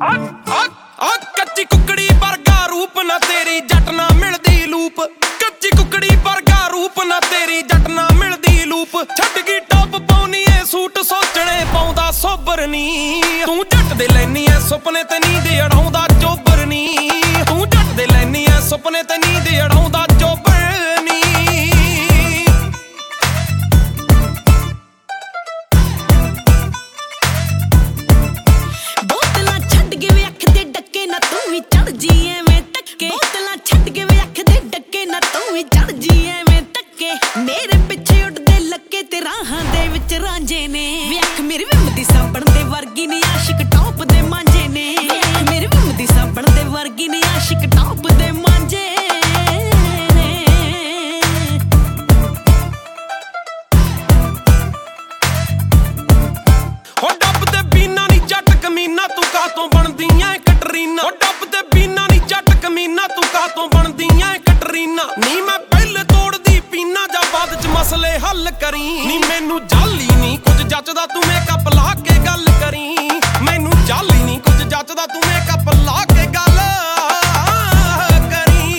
ਕੱਚੀ ਕੁਕੜੀ ਵਰਗਾ ਰੂਪ ਨਾ ਤੇਰੀ ਜੱਟ ਨਾ ਮਿਲਦੀ ਲੂਪ। ਕੱਚੀ ਕੁਕੜੀ ਵਰਗਾ ਰੂਪ ਨਾ ਤੇਰੀ ਜੱਟ ਨਾ ਮਿਲਦੀ ਲੂਪ। ਛੱਡ ਗਈ ਟੌਪ ਪਾਉਣੀ ਏ ਸੂਟ ਸੋਚਣੇ ਪਾਉਂਦਾ ਸੋਬਰ ਨੀ। ਤੂੰ ਜੱਟ ਦੇ ਲੈਨੀ ਐ ਸੁਪਨੇ ਤੇ ਨੀਂਦ ਅੜਾਉਂਦਾ ਚੋਬਰ ਨੀ। ਤੂੰ ਜੱਟ ਦੇ ਲੈਨੀ ਐ ਸੁਪਨੇ ਤੇ ਨੀਂਦ ਅੜਾਉਂਦਾ ਚੋਬਰ ਨੀ। ਬੋਤਲਾਂ ਛੱਡ ਕੇ ਵੇ ਅੱਖ ਦੇ ਡੱਕੇ ਨਾ ਤੂੰ ਵੀ ਚੜ ਜੀ ਐਵੇਂ ਟੱਕੇ। ਬੋਤਲਾਂ ਛੱਡ ਕੇ ਵੇ ਅੱਖ ਦੇ ਡੱਕੇ ਨਾ ਤੂੰ ਵੀ ਚੜ ਜੀ ਐਵੇਂ ਟੱਕੇ। ਮੇਰੇ ਪਿੱਛੇ ਉੱਡਦੇ ਲੱਕੇ ਤੇ ਰਾਹਾਂ ਦੇ ਵਿੱਚ ਰਾਂਝੇ ਨੇ। ਵੇ ਅੱਖ ਮੇਰੀ ਵਿੰਮ ਦੀ ਸਾਬਣ ਦੇ ਵਰਗੀ ਨੀ ਆਸ਼ਿਕ ਟੌਪ ਦੇ ਮਾਂਝੇ ਨੇ। ਵੇ ਅੱਖ ਮੇਰੀ ਵਿੰਮ ਦੀ ਸਾਬਣ ਦੇ ਵਰਗੀ ਨੀ ਆਸ਼ਿਕ ਟੌਪ ਦੇ ਮਾਂਝੇ ਨੇ। ਹੋ ਡੱਬ ਤੇ ਬੀਨਾ ਨੀ ਜੱਟ ਕਮੀਨਾ ਤੂੰ ਕਾਹਤੋਂ ਬਣਦੀ ਐ ਕਟਰੀਨਾ। ਹੋ ਡੱਬ ਤੇ ਬੀਨਾ ਨੀ ਜੱਟ ਕਮੀਨਾ ਤੂੰ ਕਾਹਤੋਂ ਬਣਦੀ ਐ ਕਟਰੀਨਾ। ਨੀ ਮੈਂ ਪਹਿਲੇ ਤੋੜਦੀ ਪੀਨਾ ਜਾਂ ਬਾਅਦ ਚ ਮਸਲੇ ਹੱਲ ਕਰੀ। ਨੀ ਮੈਨੂੰ ਜਾਲੀ ਨੀ ਕੁਝ ਜੱਚਦਾ ਤੂੰ ਮੇਕਅਪ ਲਾ ਕੇ ਗੱਲ ਕਰੀ। ਮੈਨੂੰ ਜਾਲੀ ਨੀ ਕੁਝ ਜੱਚਦਾ ਤੂੰ ਮੇਕਅਪ ਲਾ ਕੇ ਗੱਲ ਕਰੀ।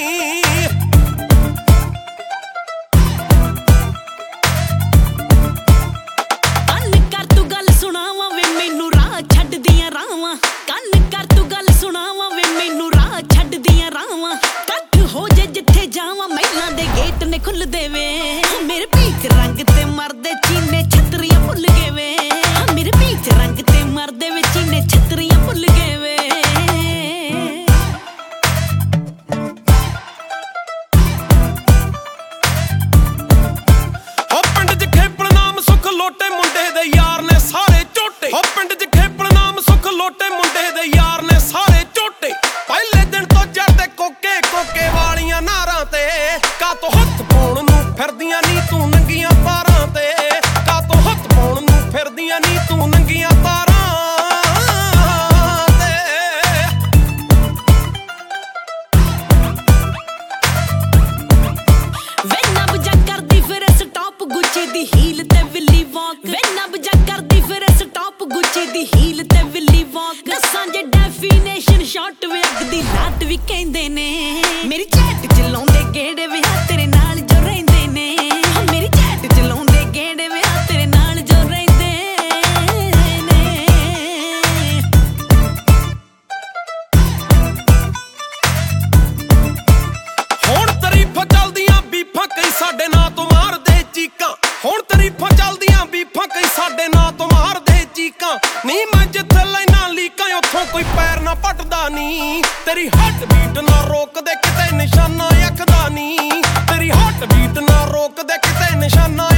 ਕੰਨ ਕਰ ਤੂੰ ਗੱਲ ਸੁਣਾਵਾਂ ਵੇ ਮੈਨੂੰ ਰਾਹ ਛੱਡਦੀਆਂ ਰਾਵਾਂ। ਕੰਨ ਕਰ ਤੂੰ ਗੱਲ ਸੁਣਾਵਾਂ ਵੇ ਮੈਨੂੰ ਰਾਹ ਛੱਡਦੀਆਂ ਰਾਵਾਂ। ਕੱਟ ਹੋ ਜੇ ਜਿੱਥੇ ਜਾਵਾਂ ਮਹਿਲਾਂ ਦੇ ਗੇਟ ਨੇ ਖੁੱਲਦੇ ਵੇ। ਮੇਰੇ ਪੀਚ ਰੰਗ ਤੇ ਮਰਦੇ ਚੀਨੇ ਛਤਰੀਆਂ ਭੁੱਲ ਗਏ ਵੇ। ਮੇਰੇ ਪੀਚ ਰੰਗ ਤੇ ਮਰਦੇ ਵੇ ਚੀਨੇ ਛਤਰੀਆਂ ਭੁੱਲ ਗਏ ਵੇ। ਹੋ ਪਿੰਡ 'ਚ ਖੇਪਲ ਨਾਮ ਸੁੱਖ ਲੋਟੇ ਮੁੰਡੇ ਦੇ ਯਾਰ ਨੇ ਸਾਰੇ ਝੋਟੇ। ਹੋ ਪਿੰਡ 'ਚ ਖੇਪਲ ਨਾਮ ਸੁੱਖ ਲੋਟੇ ਮੁੰਡੇ ਦੇ ਯਾਰ ਨੇ ਸਾਰੇ ਝੋਟੇ। ਪਹਿਲੇ ਦਿਨ ਤੋਂ ਜੜਦੇ ਕੋਕੇ ਕੋਕੇ ਵਾਲੀਆਂ ਨਾਰਾਂ ਤੇ। ਕਾਤੋਂ ਹੱਥ ਪਾਉਣ ਨੂੰ ਫਿਰਦੀਆਂ ਨੀ ਤੂੰ ਨੰਗੀਆਂ ਤਾਰਾਂ ਤੇ। ਕਾਤੋਂ ਹੱਥ ਪਾਉਣ ਨੂੰ ਫਿਰਦੀਆਂ ਨੀ ਤੂੰ ਨੰਗੀਆਂ ਤਾਰਾਂ ਤੇ। ਵੇ ਨੱਬ ਜਾ ਕਰਦੀ ਫਿਰ ਸਟਾਪ ਗੁੱਚੀ ਦੀ ਹੀਲ ਤੇ ਵਿੱਲੀ ਵਾਕ। ਵੇ ਨੱਬ ਜਾ ਕਰਦੀ ਫਿਰ ਸਟਾਪ ਗੁੱਚੀ ਦੀ ਹੀਲ ਤੇ ਵਿੱਲੀ ਵਾਕ। ਦੱਸਾਂ ਜੇ ਡੈਫੀਨੇਸ਼ਨ ਸ਼ਾਰਟ ਵੇ ਅੱਗ ਦੀ ਲਾਟ ਵੀ ਕਹਿੰਦੇ ਨੇ। ਮੇਰੀ ਚੈਟ ਚ ਲਾਉਂਦੇ ਗੇੜੇ ਵੇ ਤੇਰੇ ਨਾਲ ਜੋ ਰਹਿੰਦੇ ਨੇ। ਮੇਰੀ ਚੈਟ ਚ ਲਾਉਂਦੇ ਗੇੜੇ ਵੇ ਤੇਰੇ ਨਾਲ ਜੋ ਰਹਿੰਦੇ ਨੇ। ਹੁਣ ਤਾਰੀਫਾਂ ਚੱਲਦੀਆਂ ਬੀਫਾਂ ਕਈ ਸਾਡੇ ਨਾਂ ਤੋਂ ਮਾਰਦੇ ਚੀਕਾਂ। ਹੁਣ ਤਾਰੀਫਾਂ ਚੱਲਦੀਆਂ ਬੀਫਾਂ ਕਈ ਸਾਡੇ ਨਾਂ ਤੋਂ ਮਾਰਦੇ ਚੀਕਾਂ। ਨੀ ਮੈਂ ਜਿੱਥੇ ਲੈਣਾ ਲੀਕਾਂ ਉੱਥੋਂ ਕੋਈ ਪੈਰ ਨਾ ਪੱਟਦਾ ਨੀ। ਤੇਰੀ ਹੱਟ ਬੀਟ ਨਾ ਰੋਕਦੇ ਕਿਤੇ ਨਿਸ਼ਾਨਾ ਅੱਖ ਦਾ ਨੀ। ਤੇਰੀ ਹੱਟ ਬੀਟ ਨਾ ਰੋਕਦੇ ਕਿਤੇ ਨਿਸ਼ਾਨਾ